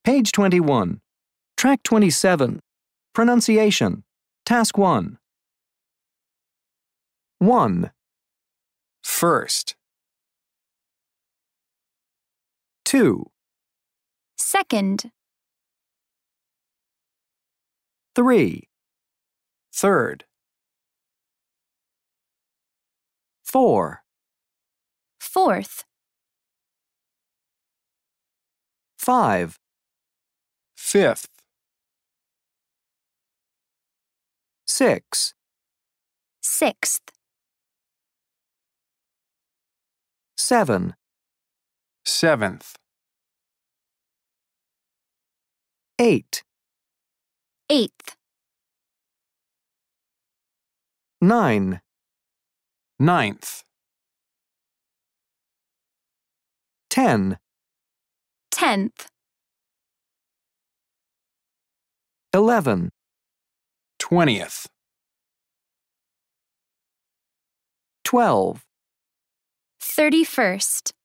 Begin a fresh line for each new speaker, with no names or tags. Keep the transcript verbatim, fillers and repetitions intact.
Page twenty-one. Track twenty-seven. Pronunciation. Task one. one.
First,
two.
Second,
three.
third,
four.
fourth,
five.
fifth,
six.
sixth,
seven.
seventh,
eight.
eighth,
nine.
ninth,
ten.
tenth,
eleven.
twentieth,
twelve.
thirty-first.